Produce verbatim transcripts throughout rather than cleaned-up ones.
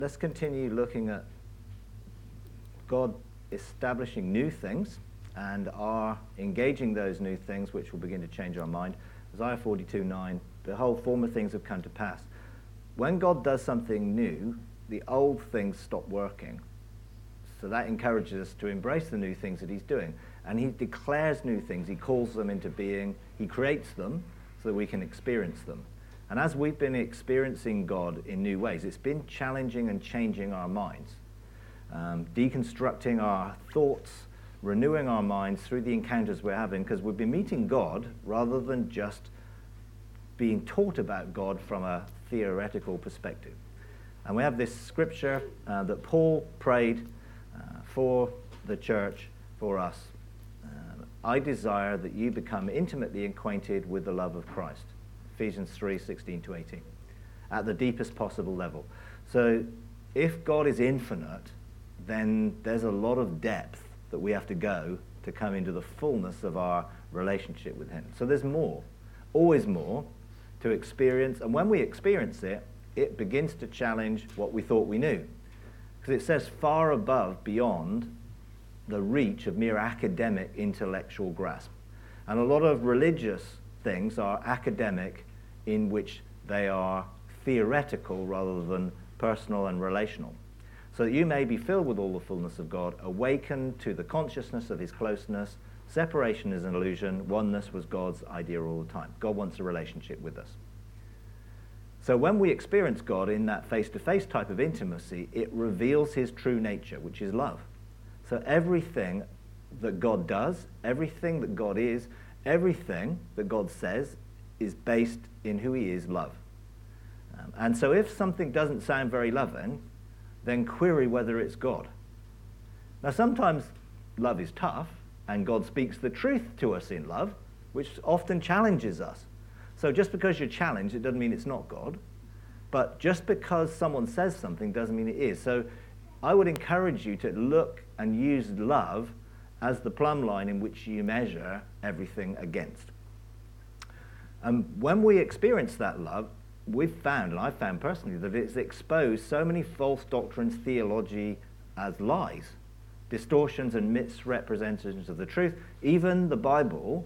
let's continue looking at God establishing new things and our engaging those new things which will begin to change our mind. Isaiah forty-two nine, behold, former things have come to pass. When God does something new, the old things stop working. So that encourages us to embrace the new things that he's doing. And he declares new things. He calls them into being. He creates them so that we can experience them. And as we've been experiencing God in new ways, it's been challenging and changing our minds, um, deconstructing our thoughts, renewing our minds through the encounters we're having, because we've been meeting God rather than just being taught about God from a theoretical perspective. And we have this scripture uh, that Paul prayed uh, for the church, for us. Uh, I desire that you become intimately acquainted with the love of Christ. Ephesians three sixteen to eighteen. At the deepest possible level. So if God is infinite, then there's a lot of depth that we have to go to come into the fullness of our relationship with him. So there's more, always more to experience. And when we experience it, it begins to challenge what we thought we knew. Because it says far above, beyond the reach of mere academic intellectual grasp. And a lot of religious things are academic in which they are theoretical rather than personal and relational. So that you may be filled with all the fullness of God, awakened to the consciousness of his closeness. Separation is an illusion. Oneness was God's idea all the time. God wants a relationship with us. So when we experience God in that face-to-face type of intimacy, it reveals his true nature, which is love. So everything that God does, everything that God is, everything that God says is based in who he is, love. Um, and so if something doesn't sound very loving, then query whether it's God. Now sometimes love is tough, and God speaks the truth to us in love, which often challenges us. So just because you're challenged, it doesn't mean it's not God. But just because someone says something doesn't mean it is. So I would encourage you to look and use love as the plumb line in which you measure everything against. And when we experience that love, we've found, and I've found personally, that it's exposed so many false doctrines, theology as lies, distortions and misrepresentations of the truth. Even the Bible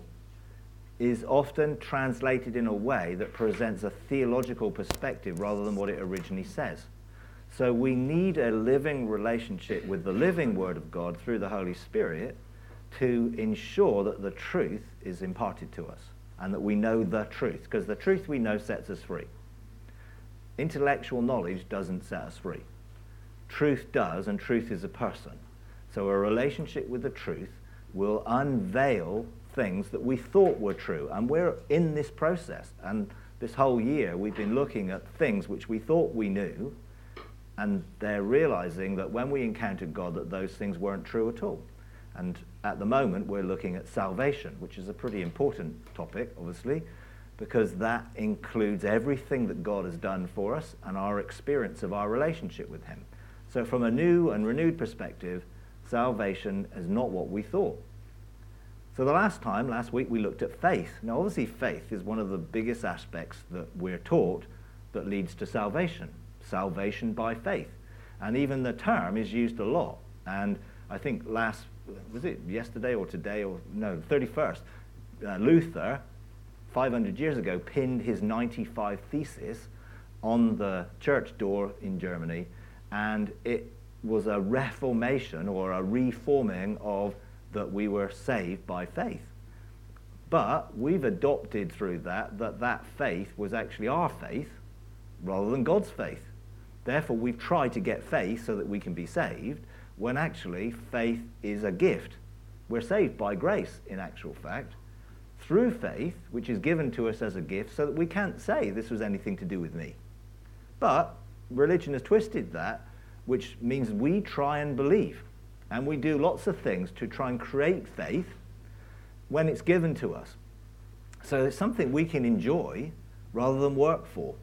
is often translated in a way that presents a theological perspective rather than what it originally says. So we need a living relationship with the living Word of God through the Holy Spirit to ensure that the truth is imparted to us and that we know the truth, because the truth we know sets us free. Intellectual knowledge doesn't set us free. Truth does, and truth is a person. So a relationship with the truth will unveil things that we thought were true. And we're in this process. And this whole year we've been looking at things which we thought we knew, and they're realizing that when we encountered God that those things weren't true at all. And at the moment we're looking at salvation, which is a pretty important topic, obviously, because that includes everything that God has done for us and our experience of our relationship with him. So from a new and renewed perspective, salvation is not what we thought. So the last time, last week, we looked at faith. Now obviously faith is one of the biggest aspects that we're taught that leads to salvation. Salvation by faith. And even the term is used a lot. And I think last, was it yesterday or today, or no, thirty-first, uh, Luther, five hundred years ago, pinned his ninety-five Thesis on the church door in Germany, and it was a reformation or a reforming of that we were saved by faith. But we've adopted through that that that faith was actually our faith rather than God's faith. Therefore, we've tried to get faith so that we can be saved, when actually faith is a gift. We're saved by grace, in actual fact, through faith, which is given to us as a gift, so that we can't say this was anything to do with me. But religion has twisted that, which means we try and believe. And we do lots of things to try and create faith when it's given to us. So it's something we can enjoy rather than work for.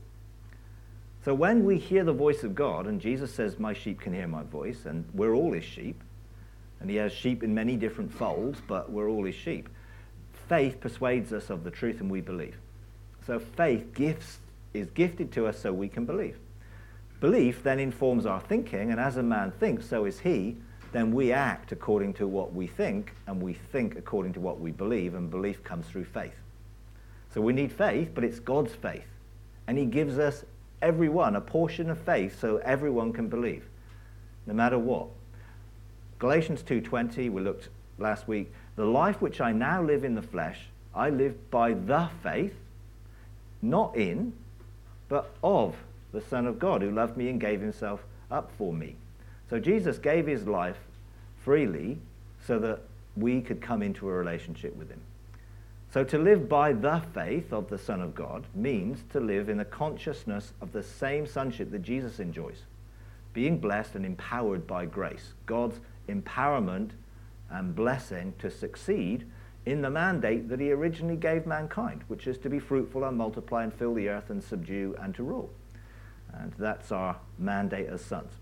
So when we hear the voice of God, and Jesus says, my sheep can hear my voice, and we're all his sheep, and he has sheep in many different folds, but we're all his sheep. Faith persuades us of the truth, and we believe. So faith gifts is gifted to us so we can believe. Belief then informs our thinking, and as a man thinks, so is he. Then we act according to what we think, and we think according to what we believe, and belief comes through faith. So we need faith, but it's God's faith. And he gives us, everyone, a portion of faith so everyone can believe, no matter what. Galatians two twenty, we looked last week, the life which I now live in the flesh, I live by the faith, not in, but of the Son of God, who loved me and gave himself up for me. So Jesus gave his life freely so that we could come into a relationship with him. So to live by the faith of the Son of God means to live in the consciousness of the same sonship that Jesus enjoys, being blessed and empowered by grace, God's empowerment and blessing to succeed in the mandate that he originally gave mankind, which is to be fruitful and multiply and fill the earth and subdue and to rule. And that's our mandate as sons.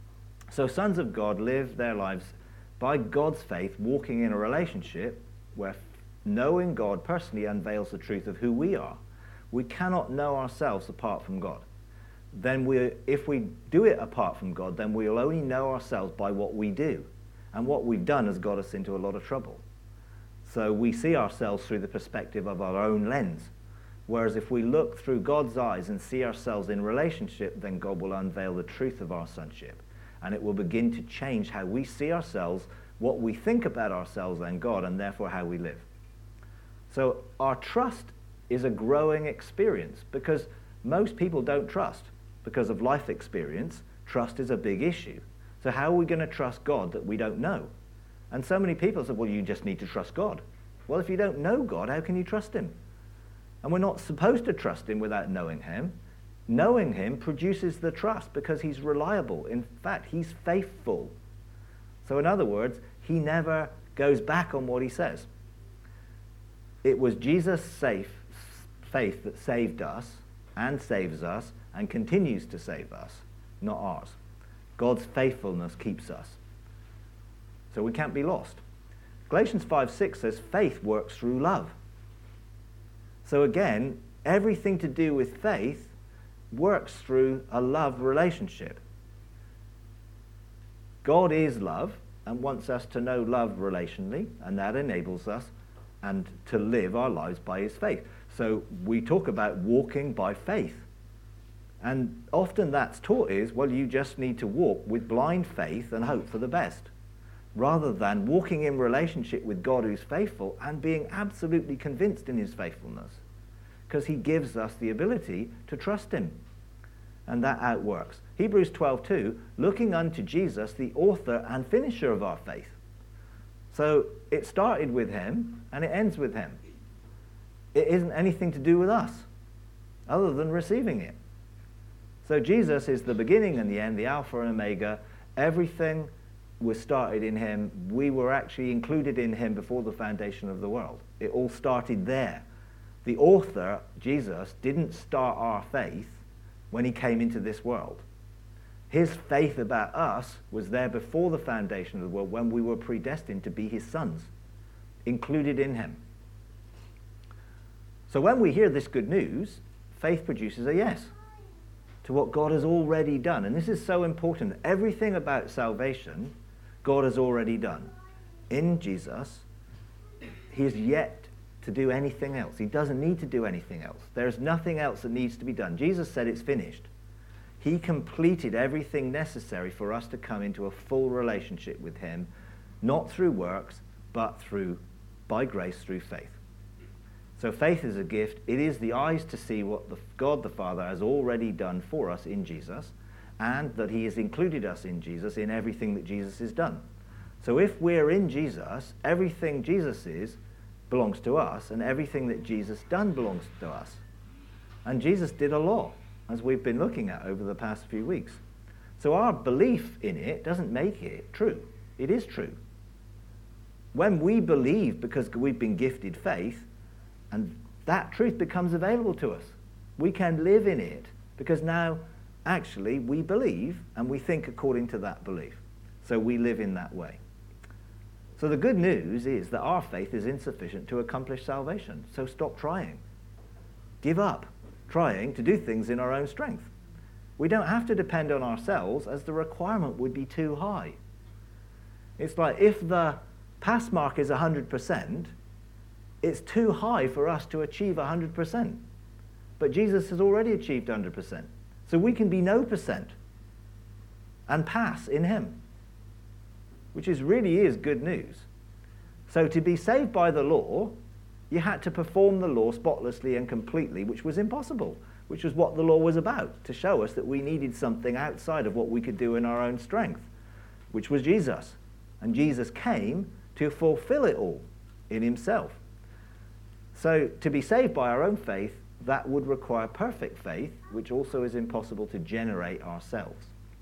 So sons of God live their lives by God's faith, walking in a relationship where knowing God personally unveils the truth of who we are. We cannot know ourselves apart from God. Then we, if we do it apart from God, then we'll only know ourselves by what we do. And what we've done has got us into a lot of trouble. So we see ourselves through the perspective of our own lens. Whereas if we look through God's eyes and see ourselves in relationship, then God will unveil the truth of our sonship. And it will begin to change how we see ourselves, what we think about ourselves and God, and therefore how we live. So our trust is a growing experience because most people don't trust. Because of life experience, trust is a big issue. So how are we going to trust God that we don't know? And so many people say, well, you just need to trust God. Well, if you don't know God, how can you trust him? And we're not supposed to trust him without knowing him. Knowing him produces the trust because he's reliable. In fact, he's faithful. So in other words, he never goes back on what he says. It was Jesus' safe faith that saved us and saves us and continues to save us, not ours. God's faithfulness keeps us. So we can't be lost. Galatians five six says faith works through love. So again, everything to do with faith works through a love relationship. God is love and wants us to know love relationally, and that enables us and to live our lives by his faith. So we talk about walking by faith. And often that's taught is, well, you just need to walk with blind faith and hope for the best, rather than walking in relationship with God who's faithful and being absolutely convinced in his faithfulness, because he gives us the ability to trust him. And that outworks. Hebrews twelve two, looking unto Jesus, the author and finisher of our faith. So it started with him and it ends with him. It isn't anything to do with us other than receiving it. So Jesus is the beginning and the end, the Alpha and Omega. Everything was started in him. We were actually included in him before the foundation of the world. It all started there. The author, Jesus, didn't start our faith when he came into this world. His faith about us was there before the foundation of the world, when we were predestined to be his sons, included in him. So when we hear this good news, faith produces a yes to what God has already done. And this is so important. Everything about salvation, God has already done. In Jesus, he is yet to do anything else. He doesn't need to do anything else. There's nothing else that needs to be done. Jesus said it's finished. He completed everything necessary for us to come into a full relationship with him, not through works, but through, by grace, through faith. So faith is a gift. It is the eyes to see what the, God the Father has already done for us in Jesus, and that he has included us in Jesus in everything that Jesus has done. So if we're in Jesus, everything Jesus is belongs to us, and everything that Jesus done belongs to us. And Jesus did a lot, as we've been looking at over the past few weeks. So our belief in it doesn't make it true. It is true. When we believe because we've been gifted faith, and that truth becomes available to us, we can live in it because now actually we believe and we think according to that belief. So we live in that way. So the good news is that our faith is insufficient to accomplish salvation. So stop trying. Give up trying to do things in our own strength. We don't have to depend on ourselves, as the requirement would be too high. It's like if the pass mark is one hundred percent, it's too high for us to achieve one hundred percent. But Jesus has already achieved one hundred percent. So we can be no percent and pass in him, which is really is good news. So to be saved by the law, you had to perform the law spotlessly and completely, which was impossible, which was what the law was about, to show us that we needed something outside of what we could do in our own strength, which was Jesus. And Jesus came to fulfill it all in himself. So to be saved by our own faith, that would require perfect faith, which also is impossible to generate ourselves.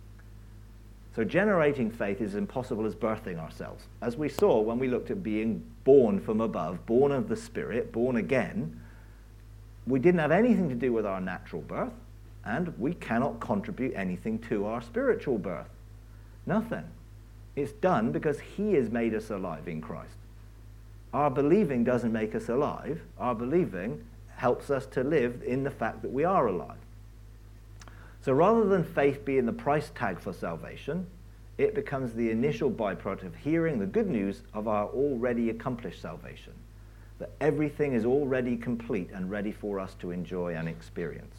So generating faith is impossible as birthing ourselves. As we saw when we looked at being born from above, born of the Spirit, born again, we didn't have anything to do with our natural birth, and we cannot contribute anything to our spiritual birth. Nothing. It's done because he has made us alive in Christ. Our believing doesn't make us alive. Our believing helps us to live in the fact that we are alive. So rather than faith being the price tag for salvation, it becomes the initial byproduct of hearing the good news of our already accomplished salvation, that everything is already complete and ready for us to enjoy and experience.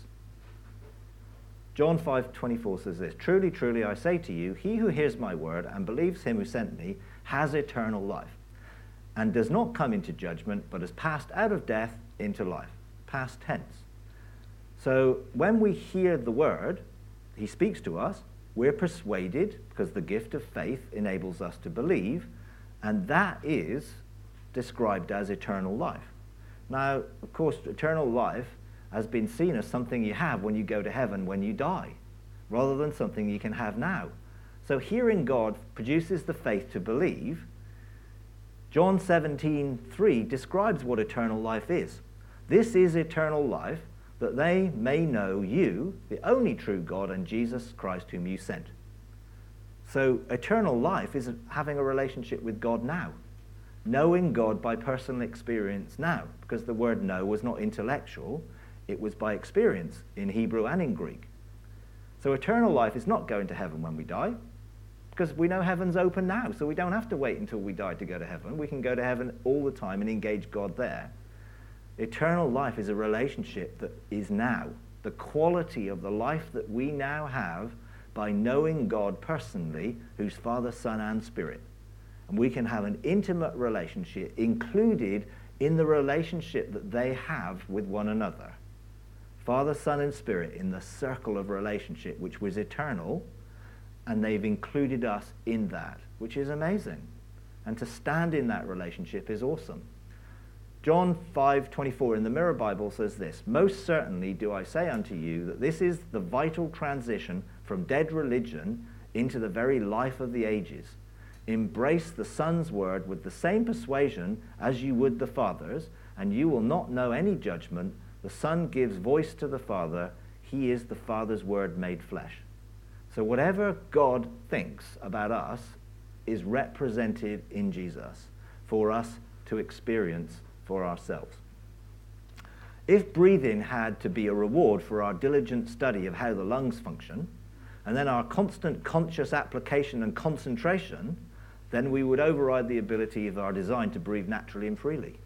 John five twenty-four says this, "Truly, truly, I say to you, he who hears my word and believes him who sent me has eternal life, and does not come into judgment, but has passed out of death into life." Past tense. So when we hear the word, he speaks to us, we're persuaded, because the gift of faith enables us to believe, and that is described as eternal life. Now, of course, eternal life has been seen as something you have when you go to heaven when you die, rather than something you can have now. So hearing God produces the faith to believe. John seventeen three describes what eternal life is. "This is eternal life, that they may know you, the only true God, and Jesus Christ whom you sent." So eternal life is having a relationship with God now, knowing God by personal experience now, because the word know was not intellectual, it was by experience in Hebrew and in Greek. So eternal life is not going to heaven when we die, because we know heaven's open now, so we don't have to wait until we die to go to heaven. We can go to heaven all the time and engage God there. Eternal life is a relationship that is now, the quality of the life that we now have by knowing God personally, who's Father, Son, and Spirit. And we can have an intimate relationship included in the relationship that they have with one another. Father, Son, and Spirit in the circle of relationship, which was eternal, and they've included us in that, which is amazing. And to stand in that relationship is awesome. John five twenty-four in the Mirror Bible says this, "Most certainly do I say unto you that this is the vital transition from dead religion into the very life of the ages. Embrace the Son's word with the same persuasion as you would the Father's, and you will not know any judgment. The Son gives voice to the Father. He is the Father's word made flesh." So whatever God thinks about us is represented in Jesus for us to experience for ourselves. If breathing had to be a reward for our diligent study of how the lungs function, and then our constant conscious application and concentration, then we would override the ability of our design to breathe naturally and freely.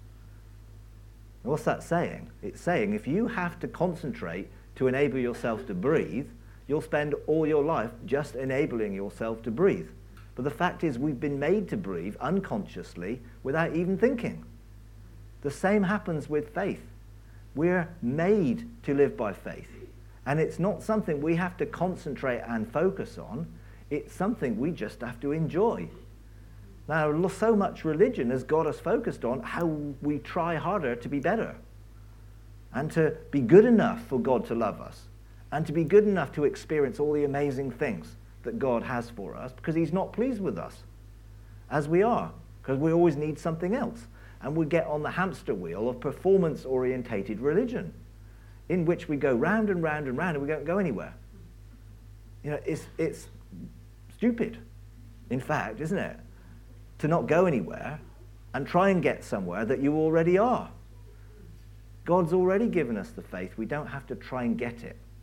What's that saying? It's saying if you have to concentrate to enable yourself to breathe, you'll spend all your life just enabling yourself to breathe. But the fact is, we've been made to breathe unconsciously without even thinking. The same happens with faith. We're made to live by faith. And it's not something we have to concentrate and focus on. It's something we just have to enjoy. Now, so much religion has got us focused on how we try harder to be better and to be good enough for God to love us and to be good enough to experience all the amazing things that God has for us, because he's not pleased with us as we are, because we always need something else. And we get on the hamster wheel of performance-orientated religion, in which we go round and round and round and we don't go anywhere. You know, it's, it's stupid, in fact, isn't it? To not go anywhere and try and get somewhere that you already are. God's already given us the faith. We don't have to try and get it.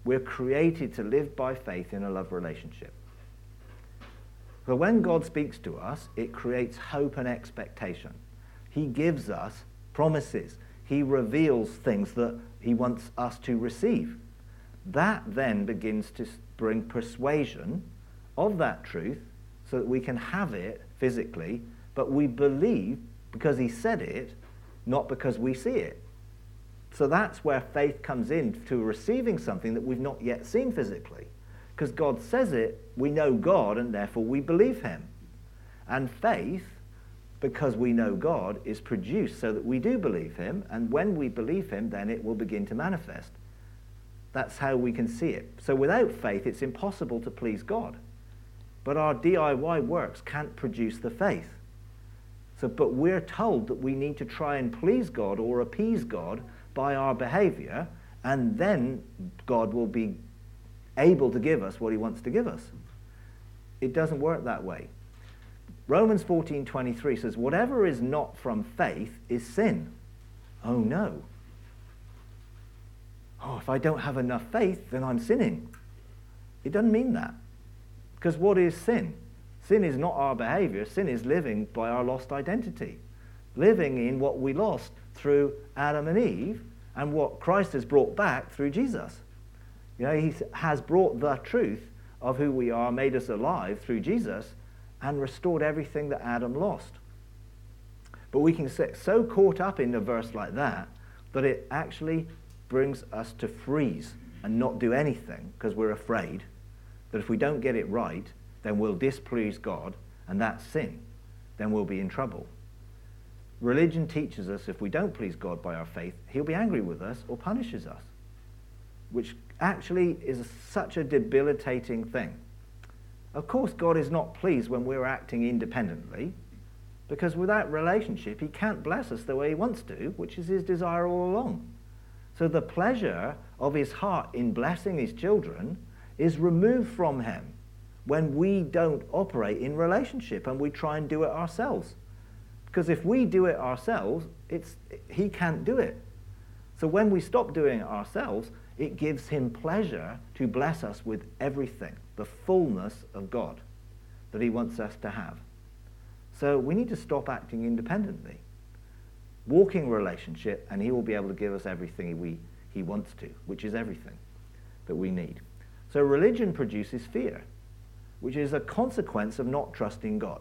We're created to live by faith in a love relationship. So when God speaks to us, it creates hope and expectation. He gives us promises. He reveals things that he wants us to receive. That then begins to bring persuasion of that truth so that we can have it physically, but we believe because he said it, not because we see it. So that's where faith comes in, to receiving something that we've not yet seen physically. Because God says it, we know God, and therefore we believe him. And faith, because we know God, is produced so that we do believe him, and when we believe him, then it will begin to manifest. That's how we can see it. So without faith, it's impossible to please God. But our D I Y works can't produce the faith. So, but we're told that we need to try and please God or appease God by our behavior, and then God will be able to give us what he wants to give us. It doesn't work that way. Romans fourteen twenty-three says, whatever is not from faith is sin. Oh no. Oh, if I don't have enough faith, then I'm sinning. It doesn't mean that. Because what is sin? Sin is not our behavior. Sin is living by our lost identity. Living in what we lost through Adam and Eve, and what Christ has brought back through Jesus. You know, he has brought the truth of who we are, made us alive through Jesus, and restored everything that Adam lost. But we can get so caught up in a verse like that, that it actually brings us to freeze and not do anything, because we're afraid that if we don't get it right, then we'll displease God, and that's sin. Then we'll be in trouble. Religion teaches us if we don't please God by our faith, he'll be angry with us or punishes us, which actually is such a debilitating thing. Of course, God is not pleased when we're acting independently, because without relationship, he can't bless us the way he wants to, which is his desire all along. So the pleasure of his heart in blessing his children is removed from him when we don't operate in relationship and we try and do it ourselves. Because if we do it ourselves, it's, he can't do it. So when we stop doing it ourselves, it gives him pleasure to bless us with everything, the fullness of God that he wants us to have. So we need to stop acting independently. Walk in relationship, and he will be able to give us everything we, he wants to, which is everything that we need. So religion produces fear, which is a consequence of not trusting God.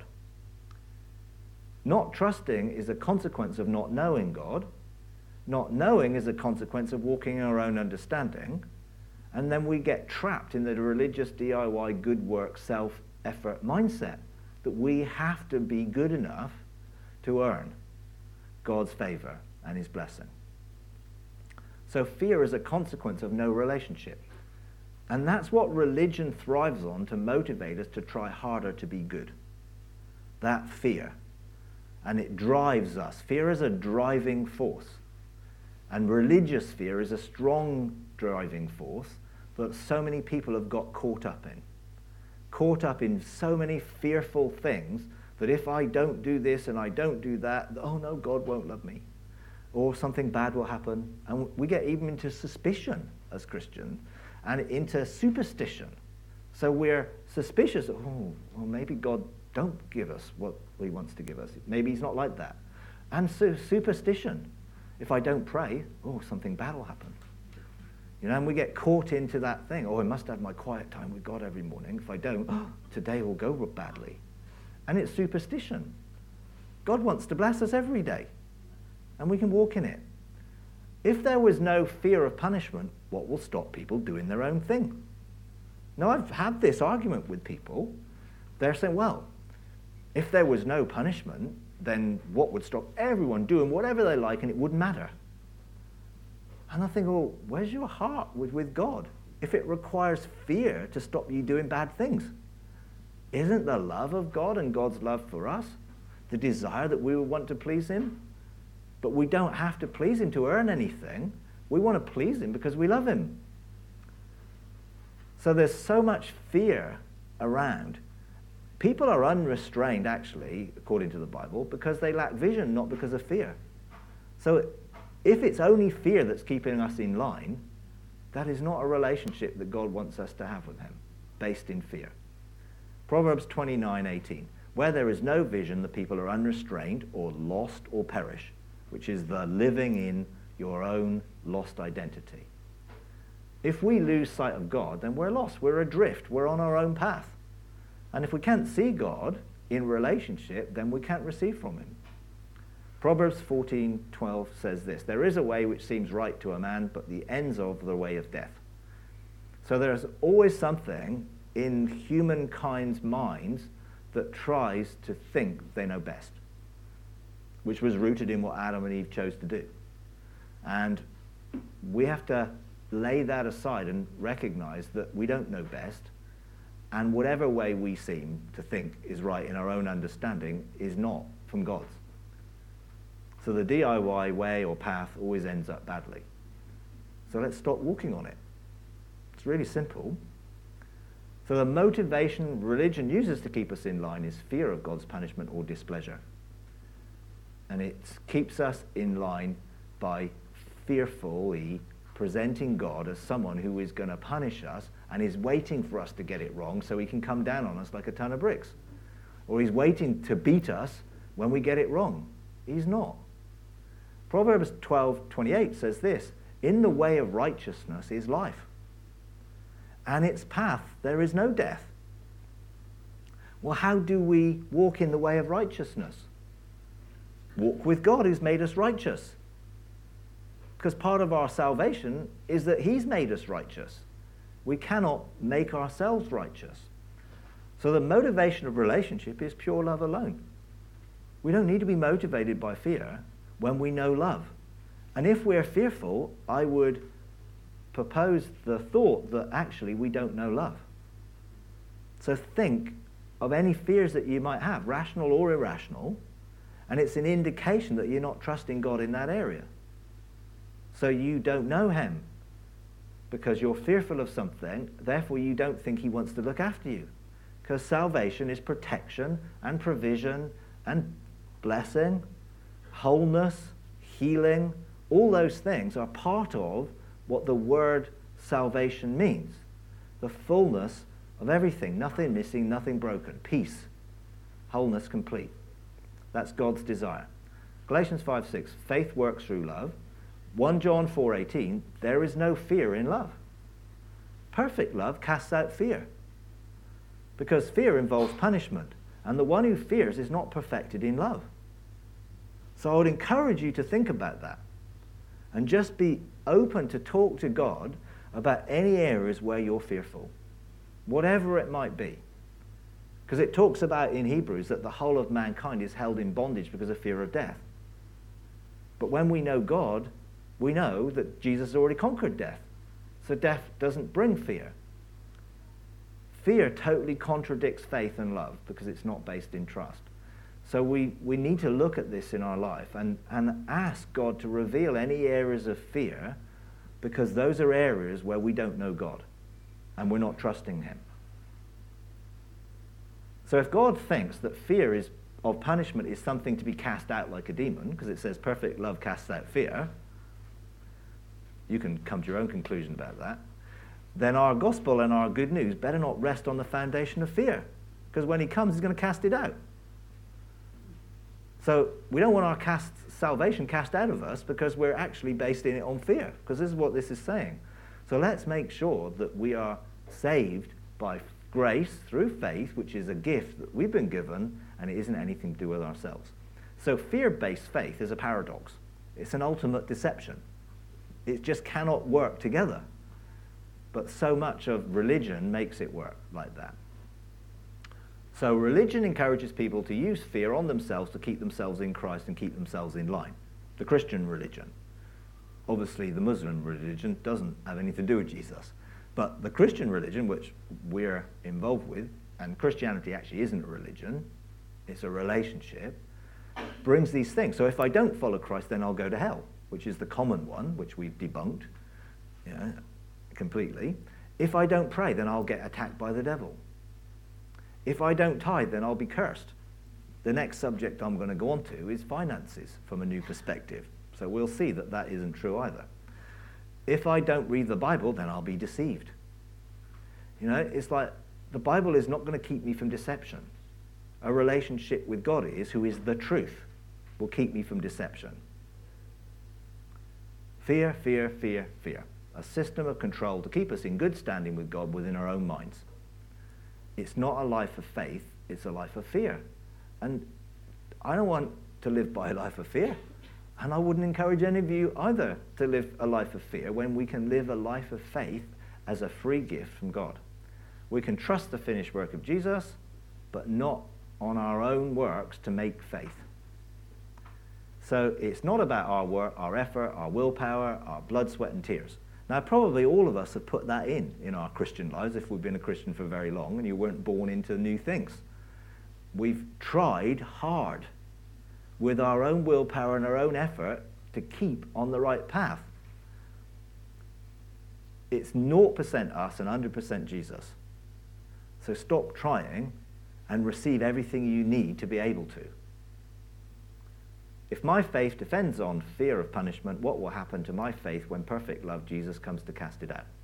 Not trusting is a consequence of not knowing God. Not knowing is a consequence of walking in our own understanding. And then we get trapped in the religious D I Y, good work, self-effort mindset that we have to be good enough to earn God's favor and his blessing. So fear is a consequence of no relationship. And that's what religion thrives on, to motivate us to try harder to be good. That fear. And it drives us. Fear is a driving force. And religious fear is a strong driving force that so many people have got caught up in. Caught up in so many fearful things that if I don't do this and I don't do that, oh no, God won't love me. Or something bad will happen. And we get even into suspicion as Christians and into superstition. So we're suspicious, oh, well, maybe God don't give us what he wants to give us. Maybe he's not like that. And so superstition. If I don't pray, oh, something bad will happen. You know, and we get caught into that thing. Oh, I must have my quiet time with God every morning. If I don't, oh, today will go badly. And it's superstition. God wants to bless us every day. And we can walk in it. If there was no fear of punishment, what will stop people doing their own thing? Now, I've had this argument with people. They're saying, well, if there was no punishment, then what would stop everyone doing whatever they like and it wouldn't matter? And I think, well, where's your heart with, with God? If it requires fear to stop you doing bad things, isn't the love of God and God's love for us the desire that we would want to please him? But we don't have to please him to earn anything. We want to please him because we love him. So there's so much fear around. People are unrestrained, actually, according to the Bible, because they lack vision, not because of fear. So if it's only fear that's keeping us in line, That is not a relationship that God wants us to have with him, based in fear. Proverbs twenty-nine eighteen. Where there is no vision, the people are unrestrained or lost or perish, which is the living in your own lost identity. If we lose sight of God, then we're lost. We're adrift. We're on our own path. And if we can't see God in relationship, then we can't receive from him. Proverbs fourteen twelve says this, there is a way which seems right to a man, but the ends of the way of death. So there's always something in humankind's minds that tries to think they know best, which was rooted in what Adam and Eve chose to do. And we have to lay that aside and recognize that we don't know best, and whatever way we seem to think is right in our own understanding is not from God's. So the D I Y way or path always ends up badly. So let's stop walking on it. It's really simple. So the motivation religion uses to keep us in line is fear of God's punishment or displeasure. And it keeps us in line by fearfully presenting God as someone who is going to punish us and is waiting for us to get it wrong so he can come down on us like a ton of bricks. Or he's waiting to beat us when we get it wrong. He's not. Proverbs twelve twenty-eight says this, in the way of righteousness is life, and its path there is no death. Well, how do we walk in the way of righteousness? Walk with God who's made us righteous. Because part of our salvation is that he's made us righteous. We cannot make ourselves righteous. So the motivation of relationship is pure love alone. We don't need to be motivated by fear when we know love. And if we're fearful, I would propose the thought that actually we don't know love. So think of any fears that you might have, rational or irrational, and it's an indication that you're not trusting God in that area. So you don't know him because you're fearful of something, therefore you don't think he wants to look after you. Because salvation is protection and provision and blessing, wholeness, healing. All those things are part of what the word salvation means. The fullness of everything, nothing missing, nothing broken. Peace, wholeness complete. That's God's desire. Galatians five six, faith works through love. First John four eighteen, there is no fear in love. Perfect love casts out fear. Because fear involves punishment, and the one who fears is not perfected in love. So I would encourage you to think about that and just be open to talk to God about any areas where you're fearful, whatever it might be. Because it talks about in Hebrews that the whole of mankind is held in bondage because of fear of death. But when we know God, we know that Jesus has already conquered death. So death doesn't bring fear. Fear totally contradicts faith and love because it's not based in trust. So we, we need to look at this in our life and, and ask God to reveal any areas of fear, because those are areas where we don't know God and we're not trusting him. So if God thinks that fear is of punishment is something to be cast out like a demon, because it says perfect love casts out fear, you can come to your own conclusion about that, then our gospel and our good news better not rest on the foundation of fear, because when he comes, he's going to cast it out. So we don't want our cast, salvation cast out of us because we're actually based in it on fear, because this is what this is saying. So let's make sure that we are saved by grace through faith, which is a gift that we've been given, and it isn't anything to do with ourselves. So fear-based faith is a paradox. It's an ultimate deception. It just cannot work together. But so much of religion makes it work like that. So religion encourages people to use fear on themselves to keep themselves in Christ and keep themselves in line. The Christian religion. Obviously, the Muslim religion doesn't have anything to do with Jesus. But the Christian religion, which we're involved with, and Christianity actually isn't a religion, it's a relationship, brings these things. So if I don't follow Christ, then I'll go to hell, which is the common one, which we've debunked you know, completely. If I don't pray, then I'll get attacked by the devil. If I don't tithe, then I'll be cursed. The next subject I'm going to go on to is finances from a new perspective. So we'll see that that isn't true either. if I don't read the Bible, then I'll be deceived. You know, it's like the Bible is not going to keep me from deception. A relationship with God is, who is the truth, will keep me from deception. Fear, fear, fear, fear. A system of control to keep us in good standing with God within our own minds. It's not a life of faith, it's a life of fear. And I don't want to live by a life of fear. And I wouldn't encourage any of you either to live a life of fear when we can live a life of faith as a free gift from God. We can trust the finished work of Jesus, but not on our own works to make faith. So it's not about our work, our effort, our willpower, our blood, sweat, and tears. Now, probably all of us have put that in in our Christian lives if we've been a Christian for very long and you weren't born into new things. We've tried hard with our own willpower and our own effort to keep on the right path. It's zero percent us and one hundred percent Jesus. So stop trying and receive everything you need to be able to. If my faith depends on fear of punishment, what will happen to my faith when perfect love, Jesus, comes to cast it out?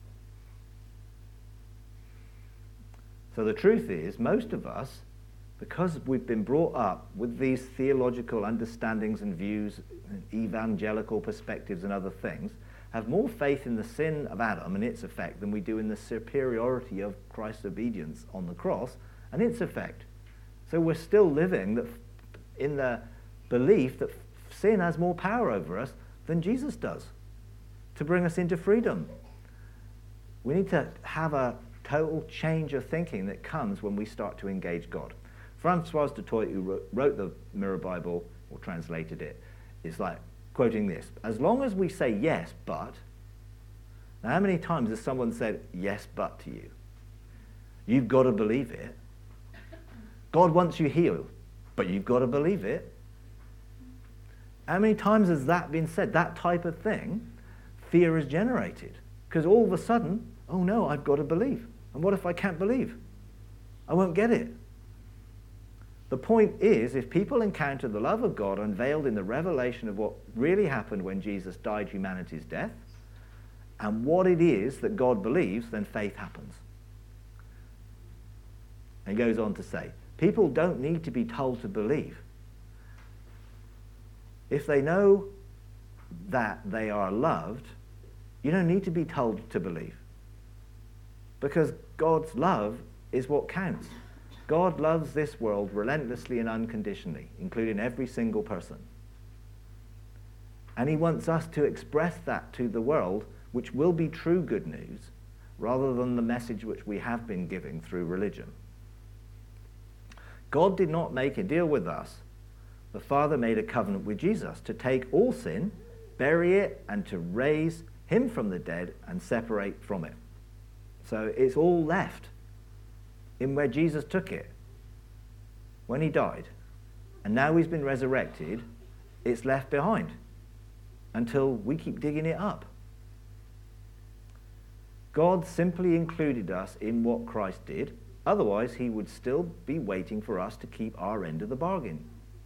So the truth is, most of us, because we've been brought up with these theological understandings and views, evangelical perspectives and other things, have more faith in the sin of Adam and its effect than we do in the superiority of Christ's obedience on the cross and its effect. So we're still living that in the belief that sin has more power over us than Jesus does to bring us into freedom. We need to have a total change of thinking that comes when we start to engage God. Francois du Toit, who wrote, wrote the Mirror Bible, or translated it, is like quoting this: as long as we say yes, but, now how many times has someone said yes, but to you? You've got to believe it. God wants you healed, but you've got to believe it. How many times has that been said? That type of thing, fear is generated. Because all of a sudden, oh no, I've got to believe. And what if I can't believe? I won't get it. The point is, if people encounter the love of God unveiled in the revelation of what really happened when Jesus died humanity's death, and what it is that God believes, then faith happens. And he goes on to say, people don't need to be told to believe. If they know that they are loved, you don't need to be told to believe. Because God's love is what counts. God loves this world relentlessly and unconditionally, including every single person. And he wants us to express that to the world, which will be true good news, rather than the message which we have been giving through religion. God did not make a deal with us. The Father made a covenant with Jesus to take all sin, bury it, and to raise him from the dead and separate from it. So it's all left in where Jesus took it when he died. And now he's been resurrected, it's left behind until we keep digging it up. God simply included us in what Christ did. Otherwise, he would still be waiting for us to keep our end of the bargain.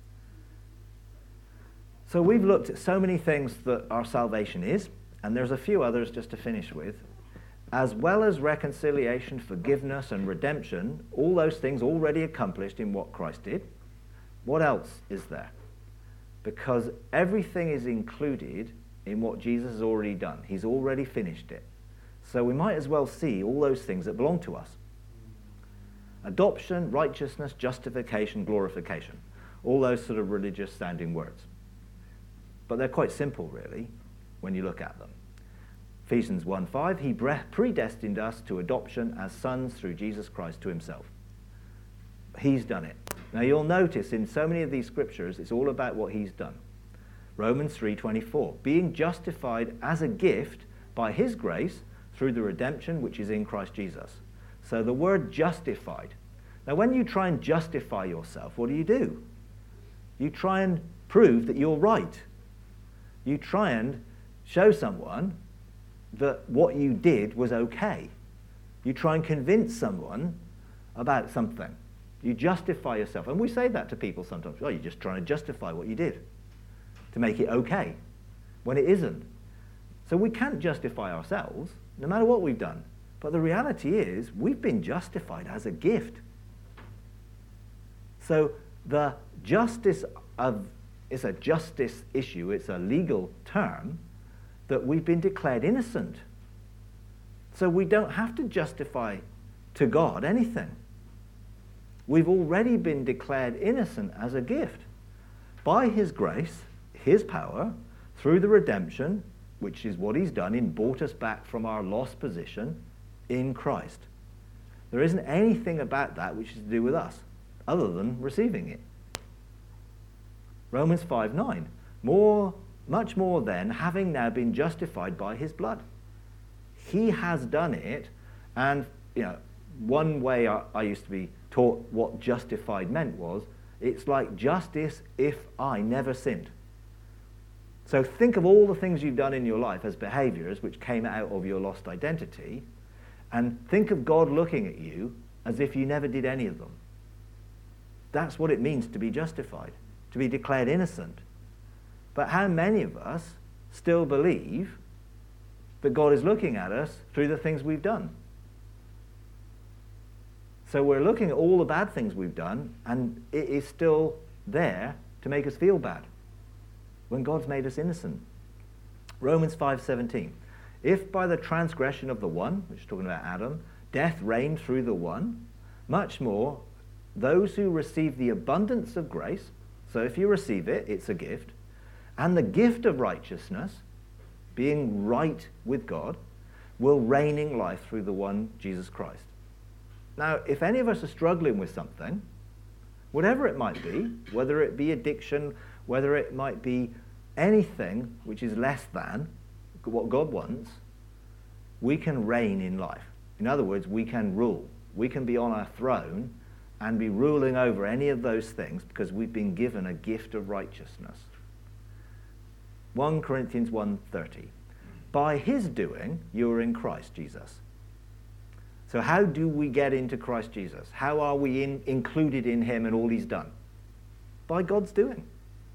So we've looked at so many things that our salvation is, and there's a few others just to finish with. As well as reconciliation, forgiveness, and redemption, all those things already accomplished in what Christ did. What else is there? Because everything is included in what Jesus has already done. He's already finished it. So we might as well see all those things that belong to us. Adoption, righteousness, justification, glorification. All those sort of religious sounding words. But they're quite simple, really, when you look at them. Ephesians one five, he predestined us to adoption as sons through Jesus Christ to himself. He's done it. Now you'll notice in so many of these scriptures, it's all about what he's done. Romans three twenty-four, being justified as a gift by his grace through the redemption which is in Christ Jesus. So the word justified. Now when you try and justify yourself, what do you do? You try and prove that you're right. You try and show someone that what you did was okay. You try and convince someone about something. You justify yourself. And we say that to people sometimes. Oh, you're just trying to justify what you did to make it okay, when it isn't. So we can't justify ourselves, no matter what we've done. But the reality is, we've been justified as a gift. So the justice of, it's a justice issue, it's a legal term, that we've been declared innocent. So we don't have to justify to God anything. We've already been declared innocent as a gift. By his grace, his power, through the redemption, which is what he's done in brought us back from our lost position in Christ. There isn't anything about that which is to do with us, other than receiving it. Romans five nine, more, much more then, having now been justified by his blood. He has done it, and you know, one way I, I used to be taught what justified meant was, it's like justice if I never sinned. So think of all the things you've done in your life as behaviors which came out of your lost identity, and think of God looking at you as if you never did any of them. That's what it means to be justified, to be declared innocent. But how many of us still believe that God is looking at us through the things we've done? So we're looking at all the bad things we've done, and it is still there to make us feel bad, when God's made us innocent. Romans five seventeen. If by the transgression of the one, which is talking about Adam, death reigned through the one, much more those who receive the abundance of grace, so if you receive it, it's a gift, and the gift of righteousness, being right with God, will reign in life through the one, Jesus Christ. Now, if any of us are struggling with something, whatever it might be, whether it be addiction, whether it might be anything which is less than what God wants, we can reign in life. In other words, we can rule. We can be on our throne and be ruling over any of those things because we've been given a gift of righteousness. First Corinthians one thirty. By his doing, you are in Christ Jesus. So how do we get into Christ Jesus? How are we in, included in him and all he's done? By God's doing.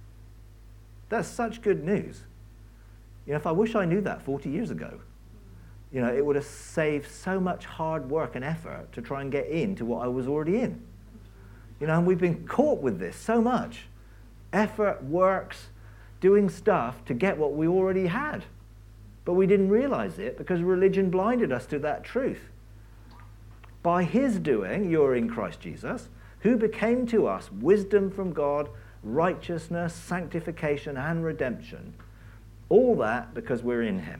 That's such good news. You know, if I wish I knew that forty years ago, you know, it would have saved so much hard work and effort to try and get into what I was already in. You know, and we've been caught with this so much. Effort, works, doing stuff to get what we already had. But we didn't realize it because religion blinded us to that truth. By his doing, you're in Christ Jesus, who became to us wisdom from God, righteousness, sanctification, and redemption. All that because we're in him.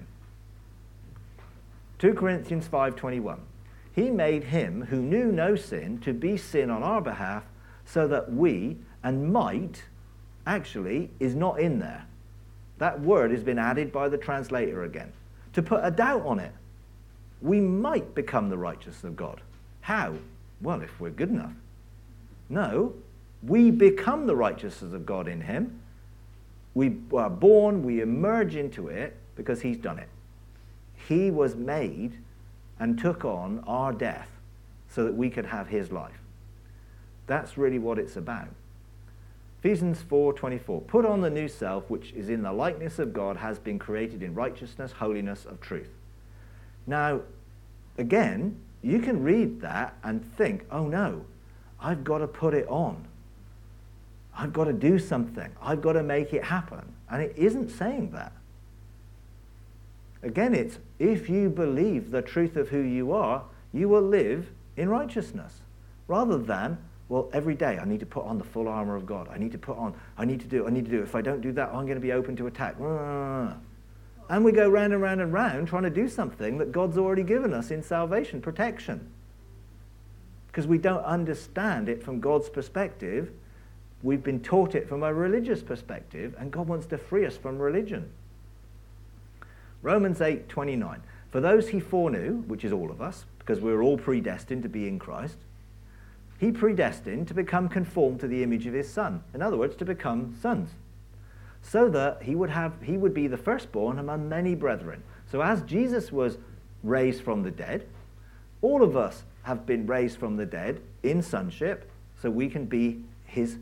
Second Corinthians five twenty-one. He made him who knew no sin to be sin on our behalf so that we, and might, actually is not in there. That word has been added by the translator again, to put a doubt on it. We might become the righteousness of God. How? Well, if we're good enough. No, we become the righteousness of God in him. We are born, we emerge into it because he's done it. He was made and took on our death so that we could have his life. That's really what it's about. Ephesians four twenty-four. Put on the new self, which is in the likeness of God, has been created in righteousness, holiness of truth. Now, again, you can read that and think, oh no, I've got to put it on. I've got to do something. I've got to make it happen. And it isn't saying that. Again, it's if you believe the truth of who you are, you will live in righteousness. Rather than, well, every day I need to put on the full armor of God. I need to put on, I need to do, I need to do. If I don't do that, I'm going to be open to attack. And we go round and round and round trying to do something that God's already given us in salvation, protection. Because we don't understand it from God's perspective. We've been taught it from a religious perspective, and God wants to free us from religion. Romans eight twenty-nine. For those he foreknew, which is all of us, because we're all predestined to be in Christ, he predestined to become conformed to the image of his Son. In other words, to become sons. So that he would have, he would be the firstborn among many brethren. So as Jesus was raised from the dead, all of us have been raised from the dead in sonship, so we can be his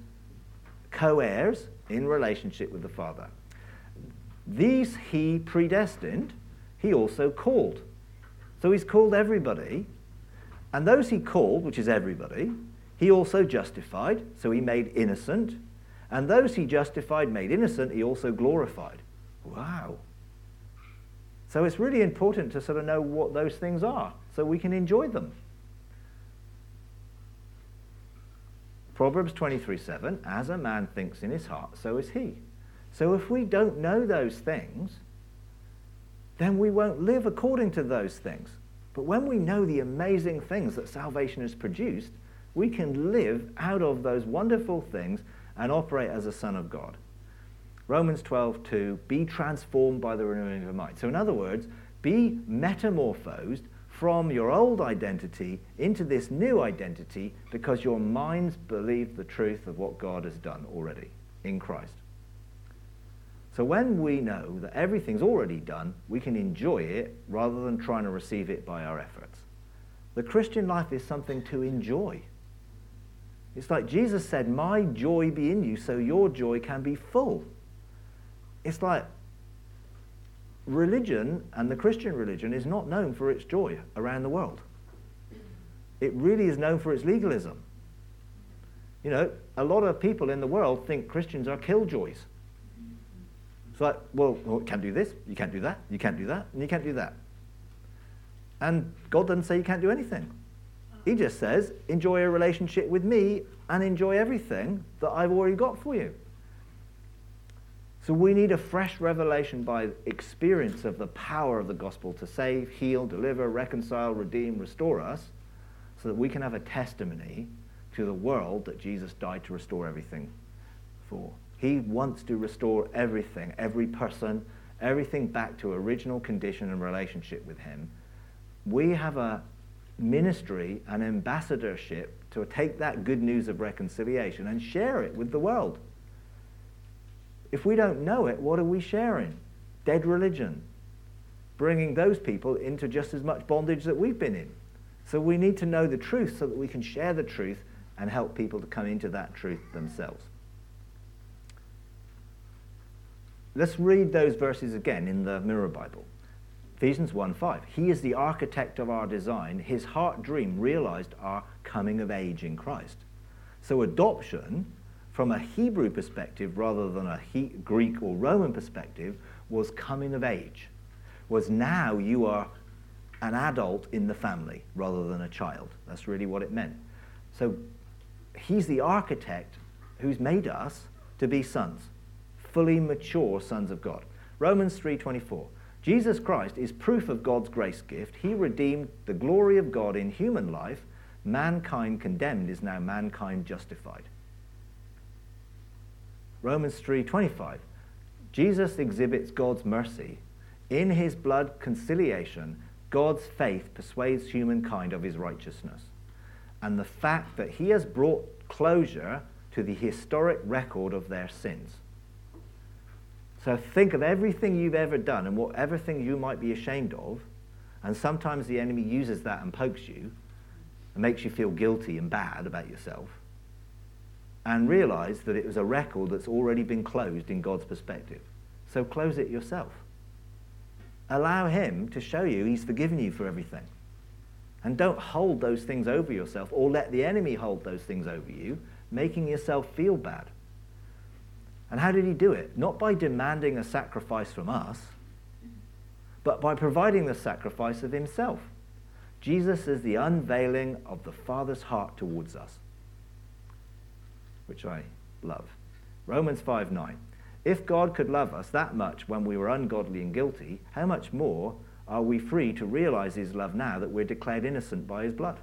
co-heirs in relationship with the Father. These he predestined he also called. So he's called everybody. And those he called, which is everybody, he also justified, so he made innocent. And those he justified, made innocent, he also glorified. Wow. So it's really important to sort of know what those things are so we can enjoy them. Proverbs twenty-three seven, as a man thinks in his heart, so is he. So if we don't know those things, then we won't live according to those things. But when we know the amazing things that salvation has produced, we can live out of those wonderful things and operate as a son of God. Romans twelve two, be transformed by the renewing of your mind. So in other words, be metamorphosed from your old identity into this new identity because your minds believe the truth of what God has done already in Christ. So when we know that everything's already done, we can enjoy it rather than trying to receive it by our efforts. The Christian life is something to enjoy. It's like Jesus said, my joy be in you so your joy can be full. It's like religion, and the Christian religion is not known for its joy around the world. It really is known for its legalism. You know, a lot of people in the world think Christians are killjoys. It's like, well, well, you can't do this, you can't do that, you can't do that, and you can't do that. And God doesn't say you can't do anything. He just says, enjoy a relationship with me and enjoy everything that I've already got for you. So we need a fresh revelation by experience of the power of the gospel to save, heal, deliver, reconcile, redeem, restore us, so that we can have a testimony to the world that Jesus died to restore everything for. He wants to restore everything, every person, everything back to original condition and relationship with him. We have a ministry, an ambassadorship to take that good news of reconciliation and share it with the world. If we don't know it, what are we sharing? Dead religion. Bringing those people into just as much bondage that we've been in. So we need to know the truth so that we can share the truth and help people to come into that truth themselves. Let's read those verses again in the Mirror Bible. Ephesians one five. He is the architect of our design. His heart dream realized our coming of age in Christ. So adoption, from a Hebrew perspective rather than a he- Greek or Roman perspective, was coming of age. Was now you are an adult in the family rather than a child. That's really what it meant. So he's the architect who's made us to be sons, fully mature sons of God. Romans three twenty-four. Jesus Christ is proof of God's grace gift. He redeemed the glory of God in human life. Mankind condemned is now mankind justified. Romans three twenty-five. Jesus exhibits God's mercy. In his blood conciliation, God's faith persuades humankind of his righteousness. And the fact that he has brought closure to the historic record of their sins. So think of everything you've ever done and whatever thing you might be ashamed of, and sometimes the enemy uses that and pokes you and makes you feel guilty and bad about yourself, and realize that it was a record that's already been closed in God's perspective. So close it yourself. Allow him to show you he's forgiven you for everything. And don't hold those things over yourself or let the enemy hold those things over you, making yourself feel bad. And how did he do it? Not by demanding a sacrifice from us, but by providing the sacrifice of himself. Jesus is the unveiling of the Father's heart towards us, which I love. Romans five nine. If God could love us that much when we were ungodly and guilty, how much more are we free to realize his love now that we're declared innocent by his blood?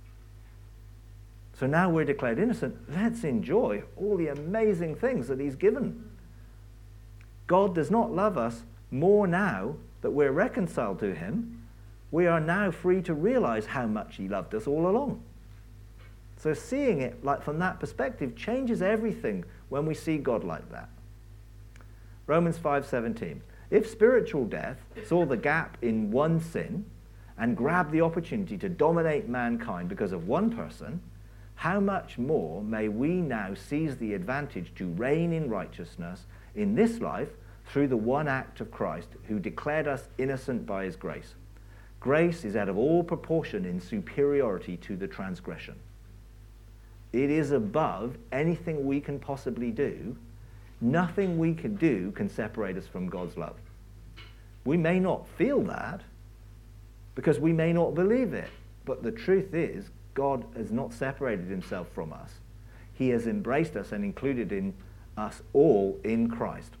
So now we're declared innocent, let's enjoy all the amazing things that he's given. God does not love us more now that we're reconciled to him. We are now free to realize how much he loved us all along. So seeing it like from that perspective changes everything when we see God like that. Romans five seventeen. If spiritual death saw the gap in one sin and grabbed the opportunity to dominate mankind because of one person, how much more may we now seize the advantage to reign in righteousness in this life through the one act of Christ, who declared us innocent by his grace. Grace is out of all proportion in superiority to the transgression. It is above anything we can possibly do. Nothing we can do can separate us from God's love. We may not feel that because we may not believe it, but the truth is God has not separated himself from us. He has embraced us and included in us all in Christ.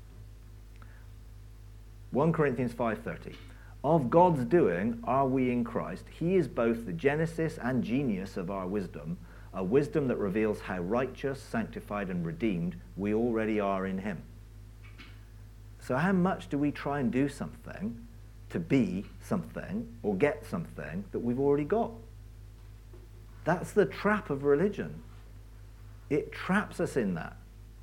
First Corinthians five thirty. Of God's doing are we in Christ. He is both the genesis and genius of our wisdom, a wisdom that reveals how righteous, sanctified, and redeemed we already are in him. So how much do we try and do something to be something or get something that we've already got? That's the trap of religion. It traps us in that.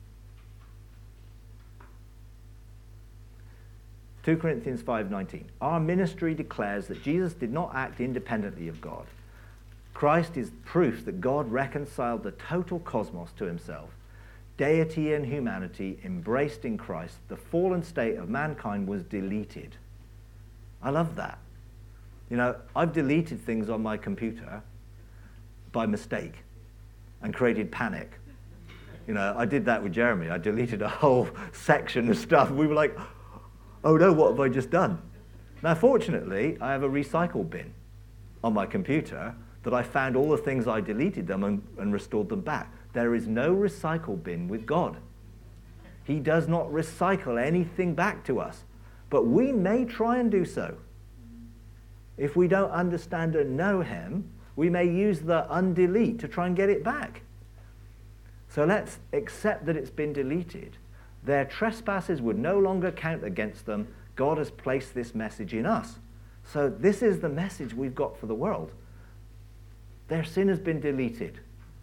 Second Corinthians five nineteen. Our ministry declares that Jesus did not act independently of God. Christ is proof that God reconciled the total cosmos to himself. Deity and humanity embraced in Christ. The fallen state of mankind was deleted. I love that. You know, I've deleted things on my computer by mistake and created panic. You know, I did that with Jeremy. I deleted a whole section of stuff. We were like, oh no, what have I just done? Now, fortunately, I have a recycle bin on my computer that I found all the things I deleted them and, and restored them back. There is no recycle bin with God. He does not recycle anything back to us. But we may try and do so. If we don't understand and know him, we may use the undelete to try and get it back. So let's accept that it's been deleted. Their trespasses would no longer count against them. God has placed this message in us. So this is the message we've got for the world. Their sin has been deleted.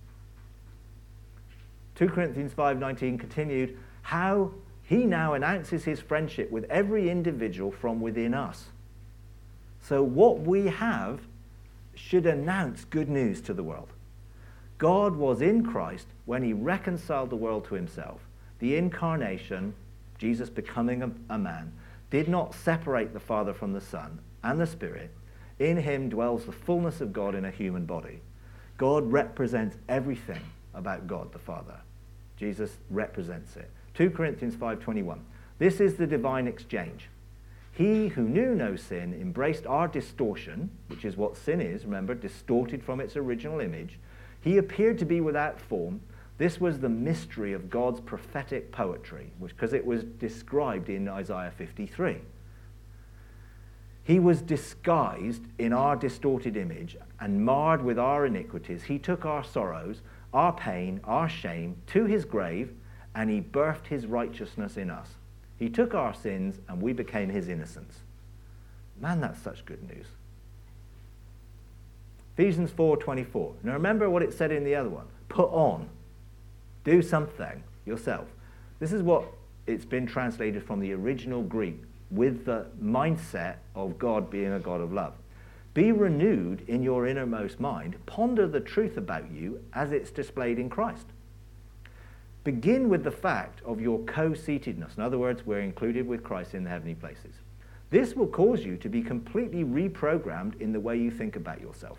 Second Corinthians five nineteen continued, how he now announces his friendship with every individual from within us. So what we have should announce good news to the world. God was in Christ when he reconciled the world to himself. The incarnation, Jesus becoming a, a man, did not separate the Father from the Son and the Spirit. In him dwells the fullness of God in a human body. God represents everything about God the Father. Jesus represents it. Second Corinthians five twenty-one. This is the divine exchange. He who knew no sin embraced our distortion, which is what sin is, remember, distorted from its original image. He appeared to be without form. This was the mystery of God's prophetic poetry, because it was described in Isaiah fifty-three. He was disguised in our distorted image and marred with our iniquities. He took our sorrows, our pain, our shame to his grave, and he birthed his righteousness in us. He took our sins and we became his innocence. Man, that's such good news. Ephesians four twenty-four. Now remember what it said in the other one. Put on. Do something yourself. This is what it's been translated from the original Greek with the mindset of God being a God of love. Be renewed in your innermost mind. Ponder the truth about you as it's displayed in Christ. Begin with the fact of your co-seatedness. In other words, we're included with Christ in the heavenly places. This will cause you to be completely reprogrammed in the way you think about yourself.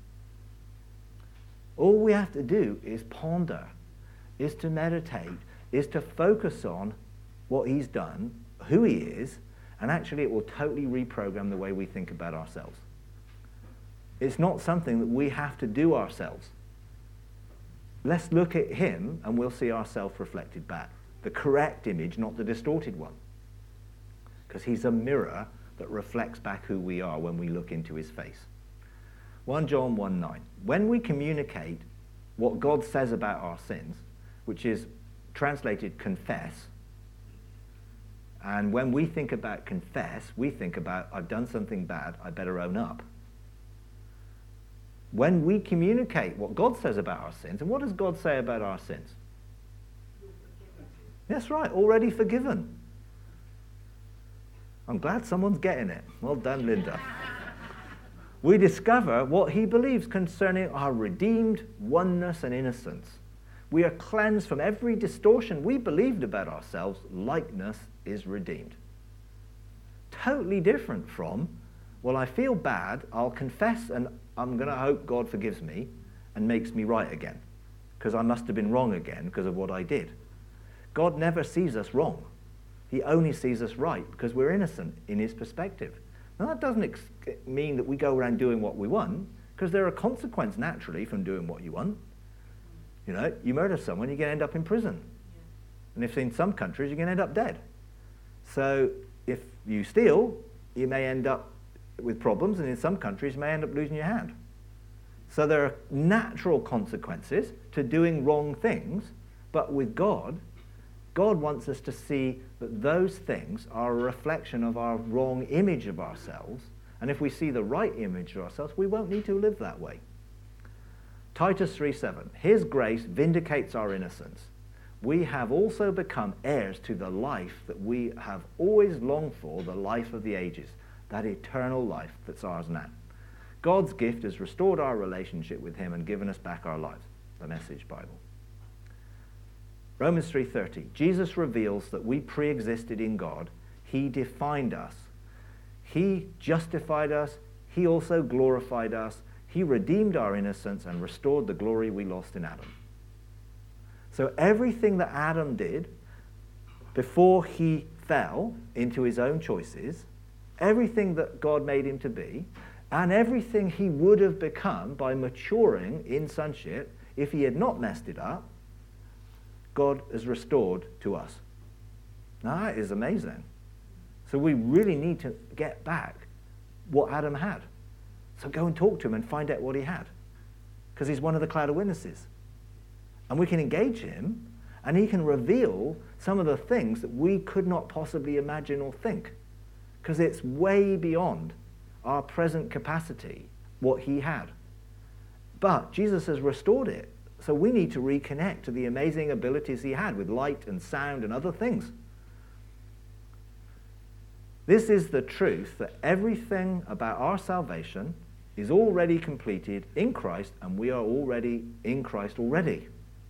All we have to do is ponder, is to meditate, is to focus on what he's done, who he is, and actually it will totally reprogram the way we think about ourselves. It's not something that we have to do ourselves. Let's look at him and we'll see ourselves reflected back. The correct image, not the distorted one. Because he's a mirror that reflects back who we are when we look into his face. First John one nine. When we communicate what God says about our sins, which is translated confess, and when we think about confess, we think about, I've done something bad, I better own up. When we communicate what God says about our sins, and what does God say about our sins? That's right, already forgiven. I'm glad someone's getting it. Well done, Linda. We discover what he believes concerning our redeemed oneness and innocence. We are cleansed from every distortion we believed about ourselves. Likeness is redeemed. Totally different from, well, I feel bad, I'll confess, and I'm going to hope God forgives me and makes me right again, because I must have been wrong again because of what I did. God never sees us wrong. He only sees us right because we're innocent in his perspective. Now, that doesn't ex- mean that we go around doing what we want, because there are consequences naturally from doing what you want. You know, you murder someone, you're going to end up in prison. Yeah. And if in some countries, you're going to end up dead. So if you steal, you may end up with problems, and in some countries, you may end up losing your hand. So there are natural consequences to doing wrong things, but with God, God wants us to see that those things are a reflection of our wrong image of ourselves, and if we see the right image of ourselves, we won't need to live that way. Titus three seven, his grace vindicates our innocence. We have also become heirs to the life that we have always longed for, the life of the ages, that eternal life that's ours now. God's gift has restored our relationship with him and given us back our lives. The Message Bible. Romans three thirty, Jesus reveals that we pre-existed in God. He defined us. He justified us. He also glorified us. He redeemed our innocence and restored the glory we lost in Adam. So everything that Adam did before he fell into his own choices, everything that God made him to be, and everything he would have become by maturing in sonship if he had not messed it up, God has restored to us. Now that is amazing. So we really need to get back what Adam had. So go and talk to him and find out what he had, because he's one of the cloud of witnesses. And we can engage him, and he can reveal some of the things that we could not possibly imagine or think, because it's way beyond our present capacity, what he had. But Jesus has restored it, so we need to reconnect to the amazing abilities he had with light and sound and other things. This is the truth, that everything about our salvation is already completed in Christ, and we are already in Christ already.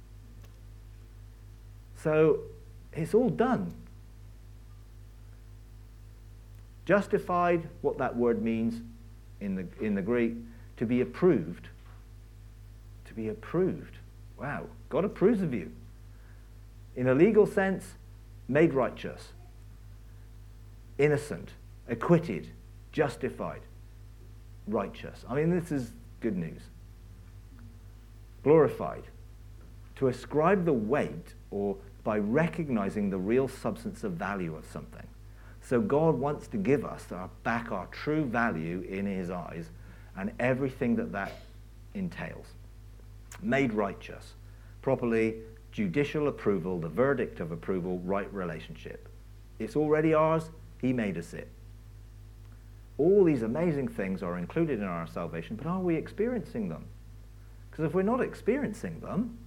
So it's all done. Justified, what that word means in the in the Greek, to be approved. To be approved. Wow, God approves of you. In a legal sense, made righteous, innocent, acquitted, justified, righteous. I mean, this is good news. Glorified, to ascribe the weight, or by recognizing the real substance of value of something. So God wants to give us our, back our true value in his eyes and everything that that entails. Made righteous, properly judicial approval, the verdict of approval, right relationship. It's already ours. He made us it. All these amazing things are included in our salvation, but are we experiencing them? Because if we're not experiencing them,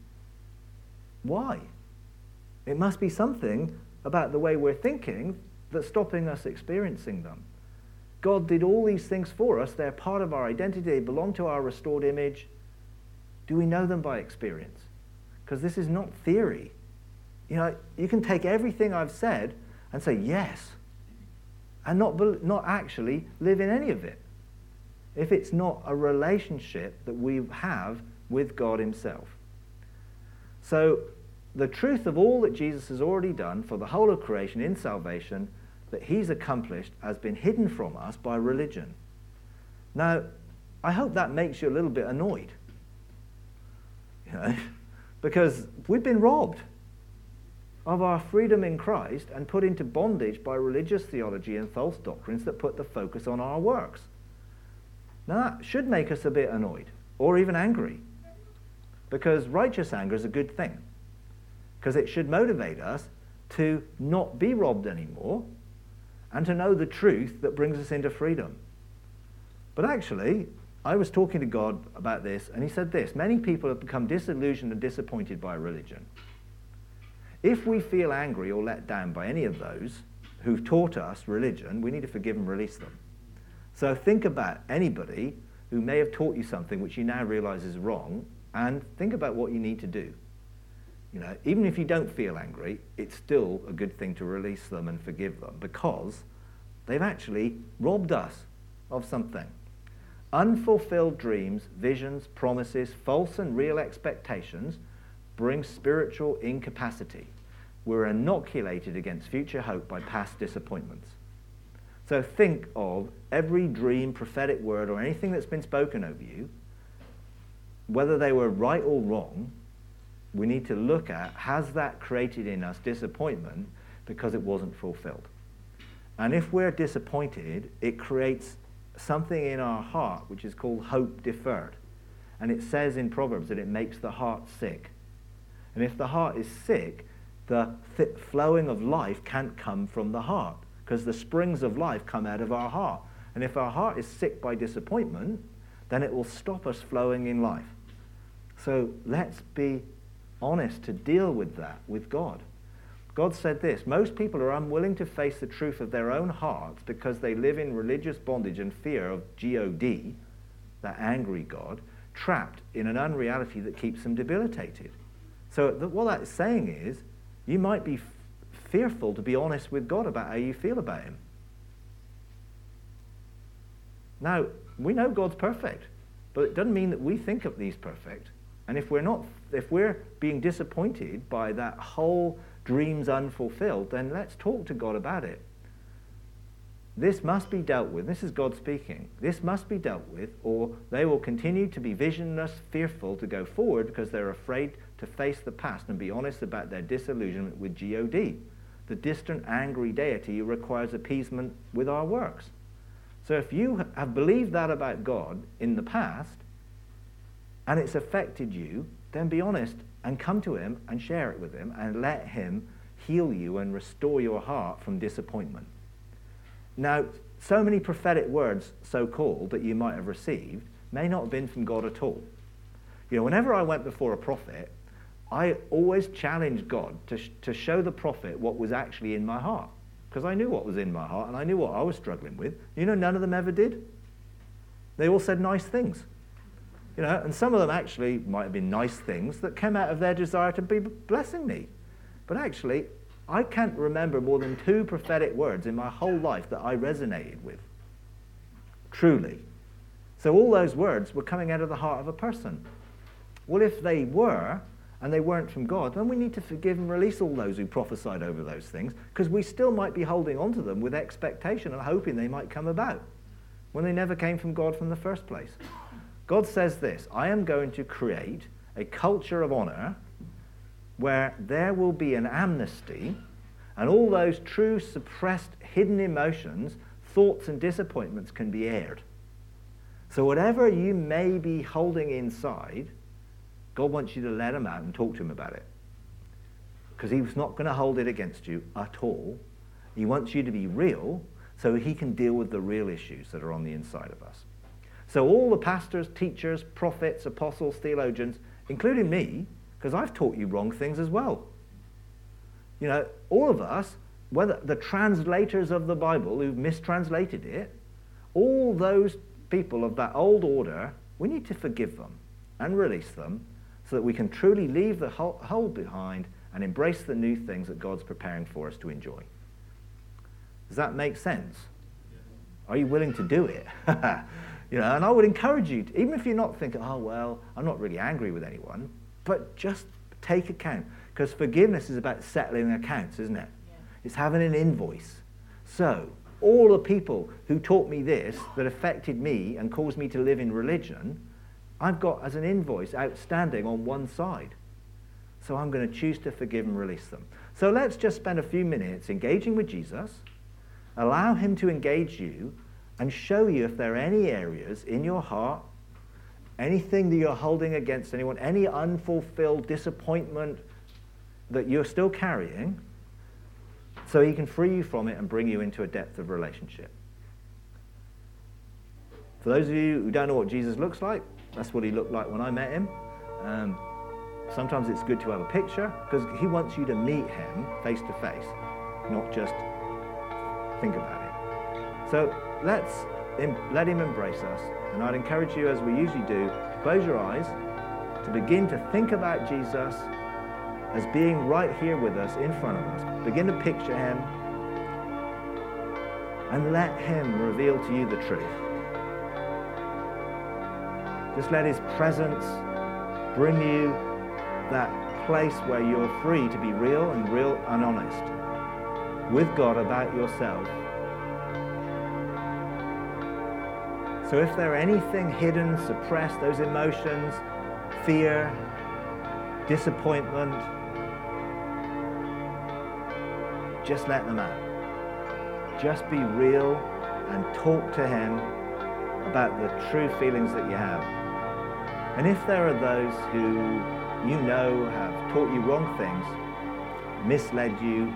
why? It must be something about the way we're thinking that's stopping us experiencing them. God did all these things for us. They're part of our identity. They belong to our restored image. Do we know them by experience? Because this is not theory. You know, you can take everything I've said and say yes, and not, not actually live in any of it, if it's not a relationship that we have with God himself. So the truth of all that Jesus has already done for the whole of creation in salvation, that he's accomplished, has been hidden from us by religion. Now, I hope that makes you a little bit annoyed. You know, because we've been robbed of our freedom in Christ and put into bondage by religious theology and false doctrines that put the focus on our works. Now that should make us a bit annoyed, or even angry, because righteous anger is a good thing, because it should motivate us to not be robbed anymore and to know the truth that brings us into freedom. But actually, I was talking to God about this, and he said this: many people have become disillusioned and disappointed by religion. If we feel angry or let down by any of those who've taught us religion, we need to forgive and release them. So think about anybody who may have taught you something which you now realize is wrong, and think about what you need to do. You know, even if you don't feel angry, it's still a good thing to release them and forgive them, because they've actually robbed us of something. Unfulfilled dreams, visions, promises, false and real expectations bring spiritual incapacity. We're inoculated against future hope by past disappointments. So think of every dream, prophetic word, or anything that's been spoken over you, whether they were right or wrong. We need to look at, has that created in us disappointment because it wasn't fulfilled? And if we're disappointed, it creates something in our heart which is called hope deferred. And it says in Proverbs that it makes the heart sick. And if the heart is sick, the th- flowing of life can't come from the heart, because the springs of life come out of our heart. And if our heart is sick by disappointment, then it will stop us flowing in life. So let's be honest to deal with that with God. God said this: most people are unwilling to face the truth of their own hearts because they live in religious bondage and fear of God, that angry God, trapped in an unreality that keeps them debilitated. So th- what that's saying is, you might be f- fearful to be honest with God about how you feel about him. Now, we know God's perfect, but it doesn't mean that we think of these perfect. And if we're not, if we're being disappointed by that whole dreams unfulfilled, then let's talk to God about it. This must be dealt with. This is God speaking. This must be dealt with, or they will continue to be visionless, fearful to go forward because they're afraid to face the past and be honest about their disillusionment with God. The distant, angry deity requires appeasement with our works. So if you have believed that about God in the past, and it's affected you, then be honest and come to him and share it with him and let him heal you and restore your heart from disappointment. Now, so many prophetic words, so-called, that you might have received may not have been from God at all. You know, whenever I went before a prophet, I always challenged God to, sh- to show the prophet what was actually in my heart, because I knew what was in my heart and I knew what I was struggling with. You know, none of them ever did. They all said nice things. You know, and some of them actually might have been nice things that came out of their desire to be blessing me. But actually, I can't remember more than two prophetic words in my whole life that I resonated with. Truly. So all those words were coming out of the heart of a person. Well, if they were, and they weren't from God, then we need to forgive and release all those who prophesied over those things, because we still might be holding on to them with expectation and hoping they might come about, when they never came from God from the first place. God says this: I am going to create a culture of honor where there will be an amnesty, and all those true, suppressed, hidden emotions, thoughts, and disappointments can be aired. So whatever you may be holding inside, God wants you to let him out and talk to him about it. Because he's not going to hold it against you at all. He wants you to be real so he can deal with the real issues that are on the inside of us. So all the pastors, teachers, prophets, apostles, theologians, including me, because I've taught you wrong things as well. You know, all of us, whether the translators of the Bible who've mistranslated it, all those people of that old order, we need to forgive them and release them so that we can truly leave the whole behind and embrace the new things that God's preparing for us to enjoy. Does that make sense? Are you willing to do it? You know, and I would encourage you, to, even if you're not thinking, oh, well, I'm not really angry with anyone, but just take account. Because forgiveness is about settling accounts, isn't it? Yeah. It's having an invoice. So, all the people who taught me this, that affected me and caused me to live in religion, I've got as an invoice outstanding on one side. So I'm going to choose to forgive and release them. So let's just spend a few minutes engaging with Jesus, allow him to engage you, and show you if there are any areas in your heart, anything that you're holding against anyone, any unfulfilled disappointment that you're still carrying, so he can free you from it and bring you into a depth of relationship. For those of you who don't know what Jesus looks like, that's what he looked like when I met him. Um, sometimes it's good to have a picture, because he wants you to meet him face to face, not just think about it. So let's em- let him embrace us. And I'd encourage you, as we usually do, to close your eyes, to begin to think about Jesus, as being right here with us, in front of us. Begin to picture him and let him reveal to you the truth. Just let his presence bring you that place where you're free to be real and real and honest with God about yourself. So if there are anything hidden, suppressed, those emotions, fear, disappointment, just let them out. Just be real and talk to him about the true feelings that you have. And if there are those who you know have taught you wrong things, misled you,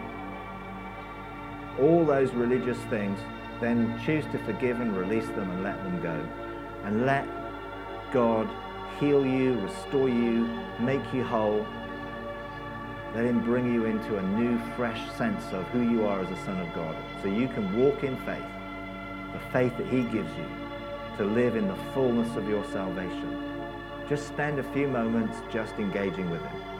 all those religious things, then choose to forgive and release them and let them go. And let God heal you, restore you, make you whole. Let him bring you into a new, fresh sense of who you are as a son of God, so you can walk in faith, the faith that he gives you, to live in the fullness of your salvation. Just spend a few moments just engaging with him.